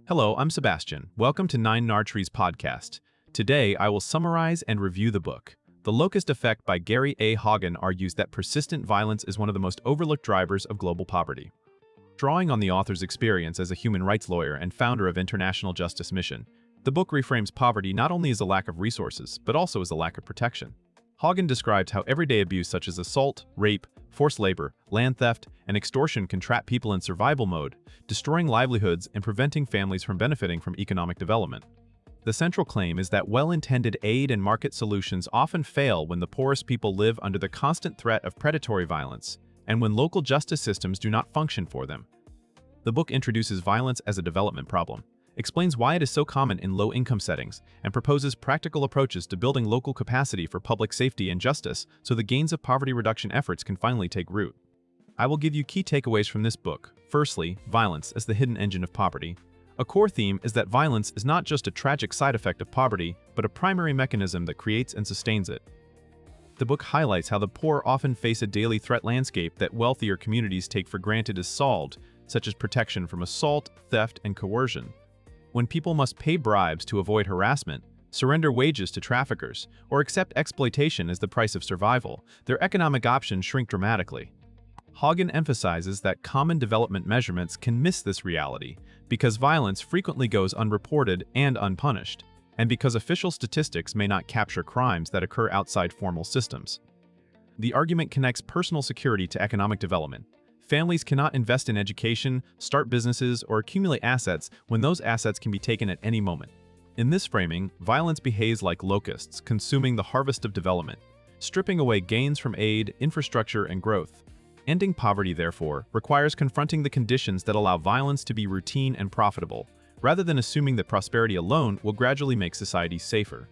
Hello, I'm Sebastian. Welcome to Nine Nartrees podcast. Today, I will summarize and review the book. The Locust Effect by Gary A. Haugen argues that persistent violence is one of the most overlooked drivers of global poverty. Drawing on the author's experience as a human rights lawyer and founder of International Justice Mission, the book reframes poverty not only as a lack of resources, but also as a lack of protection. Haugen describes how everyday abuse such as assault, rape, forced labor, land theft, and extortion can trap people in survival mode, destroying livelihoods and preventing families from benefiting from economic development. The central claim is that well-intended aid and market solutions often fail when the poorest people live under the constant threat of predatory violence, and when local justice systems do not function for them. The book introduces violence as a development problem, explains why it is so common in low-income settings, and proposes practical approaches to building local capacity for public safety and justice so the gains of poverty reduction efforts can finally take root. I will give you key takeaways from this book. Firstly, violence as the hidden engine of poverty. A core theme is that violence is not just a tragic side effect of poverty, but a primary mechanism that creates and sustains it. The book highlights how the poor often face a daily threat landscape that wealthier communities take for granted is solved, such as protection from assault, theft, and coercion. When people must pay bribes to avoid harassment, surrender wages to traffickers, or accept exploitation as the price of survival, their economic options shrink dramatically. Haugen emphasizes that common development measurements can miss this reality because violence frequently goes unreported and unpunished, and because official statistics may not capture crimes that occur outside formal systems. The argument connects personal security to economic development. Families cannot invest in education, start businesses, or accumulate assets when those assets can be taken at any moment. In this framing, violence behaves like locusts, consuming the harvest of development, stripping away gains from aid, infrastructure, and growth. Ending poverty, therefore, requires confronting the conditions that allow violence to be routine and profitable, rather than assuming that prosperity alone will gradually make societies safer.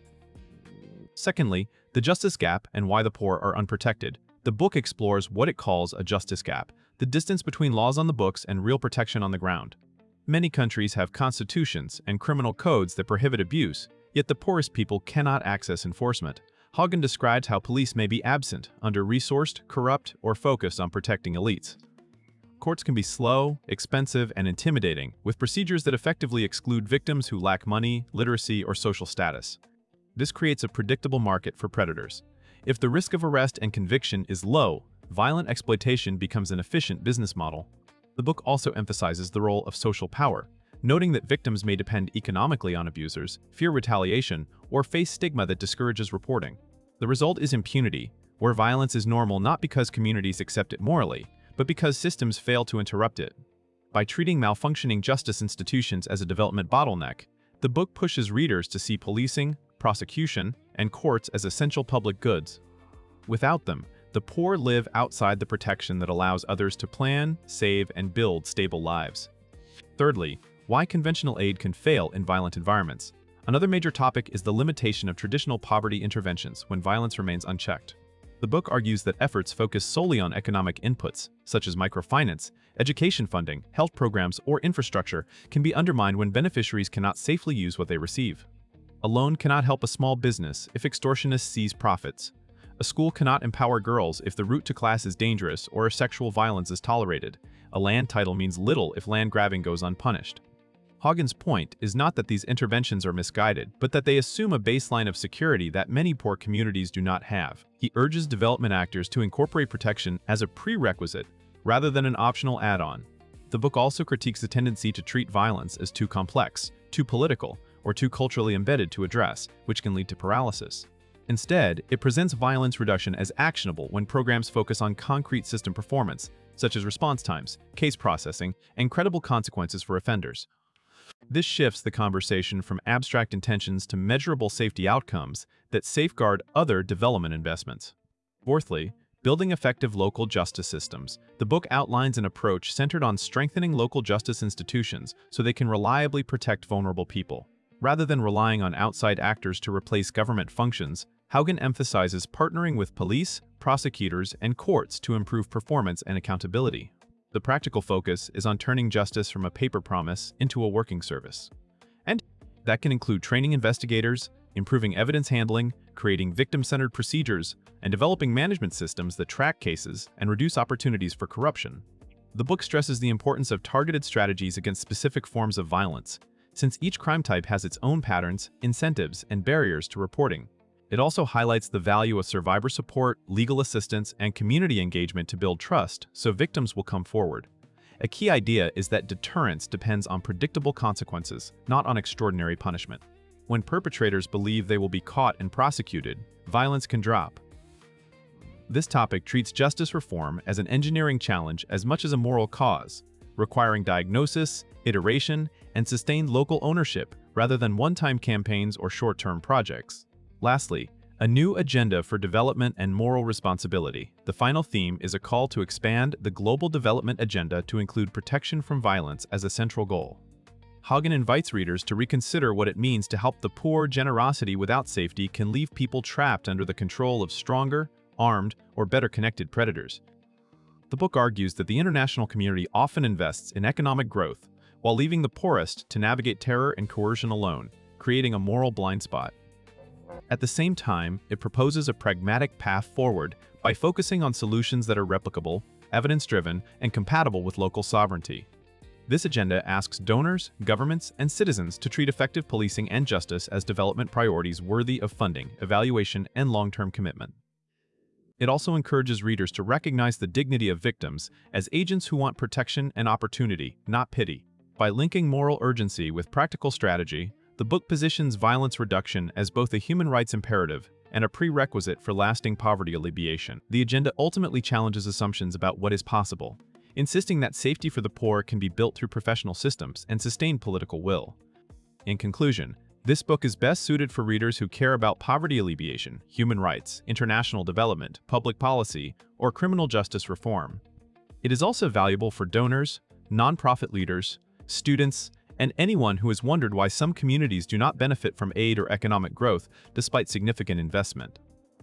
Secondly, the justice gap and why the poor are unprotected. The book explores what it calls a justice gap, the distance between laws on the books and real protection on the ground. Many countries have constitutions and criminal codes that prohibit abuse, yet the poorest people cannot access enforcement. Haugen describes how police may be absent, under-resourced, corrupt, or focused on protecting elites. Courts can be slow, expensive, and intimidating, with procedures that effectively exclude victims who lack money, literacy, or social status. This creates a predictable market for predators. If the risk of arrest and conviction is low, violent exploitation becomes an efficient business model. The book also emphasizes the role of social power, noting that victims may depend economically on abusers, fear retaliation, or face stigma that discourages reporting. The result is impunity, where violence is normal not because communities accept it morally, but because systems fail to interrupt it. By treating malfunctioning justice institutions as a development bottleneck, the book pushes readers to see policing, prosecution, and courts as essential public goods. Without them, the poor live outside the protection that allows others to plan, save, and build stable lives. Thirdly, why conventional aid can fail in violent environments. Another major topic is the limitation of traditional poverty interventions when violence remains unchecked. The book argues that efforts focused solely on economic inputs, such as microfinance, education funding, health programs, or infrastructure, can be undermined when beneficiaries cannot safely use what they receive. A loan cannot help a small business if extortionists seize profits. A school cannot empower girls if the route to class is dangerous or if sexual violence is tolerated. A land title means little if land grabbing goes unpunished. Haugen's point is not that these interventions are misguided, but that they assume a baseline of security that many poor communities do not have. He urges development actors to incorporate protection as a prerequisite rather than an optional add-on. The book also critiques the tendency to treat violence as too complex, too political, or too culturally embedded to address, which can lead to paralysis. Instead, it presents violence reduction as actionable when programs focus on concrete system performance, such as response times, case processing, and credible consequences for offenders. This shifts the conversation from abstract intentions to measurable safety outcomes that safeguard other development investments. Fourthly, building effective local justice systems. The book outlines an approach centered on strengthening local justice institutions so they can reliably protect vulnerable people. Rather than relying on outside actors to replace government functions, Haugen emphasizes partnering with police, prosecutors, and courts to improve performance and accountability. The practical focus is on turning justice from a paper promise into a working service. And that can include training investigators, improving evidence handling, creating victim-centered procedures, and developing management systems that track cases and reduce opportunities for corruption. The book stresses the importance of targeted strategies against specific forms of violence, since each crime type has its own patterns, incentives, and barriers to reporting. It also highlights the value of survivor support, legal assistance, and community engagement to build trust so victims will come forward. A key idea is that deterrence depends on predictable consequences, not on extraordinary punishment. When perpetrators believe they will be caught and prosecuted, violence can drop. This topic treats justice reform as an engineering challenge as much as a moral cause, requiring diagnosis, iteration, and sustained local ownership rather than one-time campaigns or short-term projects. Lastly, a new agenda for development and moral responsibility. The final theme is a call to expand the global development agenda to include protection from violence as a central goal. Hagen invites readers to reconsider what it means to help the poor. Generosity without safety can leave people trapped under the control of stronger, armed, or better connected predators. The book argues that the international community often invests in economic growth while leaving the poorest to navigate terror and coercion alone, creating a moral blind spot. At the same time, it proposes a pragmatic path forward by focusing on solutions that are replicable, evidence-driven, and compatible with local sovereignty. This agenda asks donors, governments, and citizens to treat effective policing and justice as development priorities worthy of funding, evaluation, and long-term commitment. It also encourages readers to recognize the dignity of victims as agents who want protection and opportunity, not pity. By linking moral urgency with practical strategy, the book positions violence reduction as both a human rights imperative and a prerequisite for lasting poverty alleviation. The agenda ultimately challenges assumptions about what is possible, insisting that safety for the poor can be built through professional systems and sustained political will. In conclusion, this book is best suited for readers who care about poverty alleviation, human rights, international development, public policy, or criminal justice reform. It is also valuable for donors, nonprofit leaders, students, and anyone who has wondered why some communities do not benefit from aid or economic growth despite significant investment.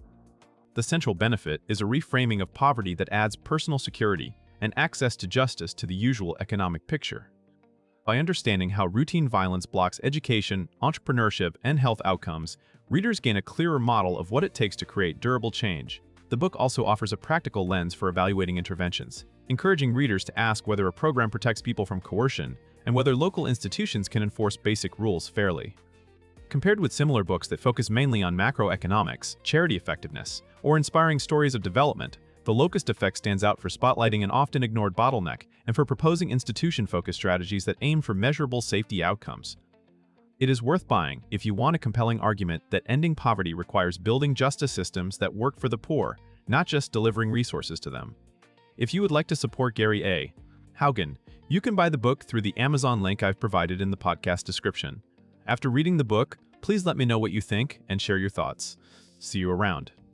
The central benefit is a reframing of poverty that adds personal security and access to justice to the usual economic picture. By understanding how routine violence blocks education, entrepreneurship, and health outcomes, readers gain a clearer model of what it takes to create durable change. The book also offers a practical lens for evaluating interventions, encouraging readers to ask whether a program protects people from coercion and whether local institutions can enforce basic rules fairly. Compared with similar books that focus mainly on macroeconomics, charity effectiveness, or inspiring stories of development, The Locust Effect stands out for spotlighting an often ignored bottleneck and for proposing institution-focused strategies that aim for measurable safety outcomes. It is worth buying if you want a compelling argument that ending poverty requires building justice systems that work for the poor, not just delivering resources to them. If you would like to support Gary A. Hagen, you can buy the book through the Amazon link I've provided in the podcast description. After reading the book, please let me know what you think and share your thoughts. See you around.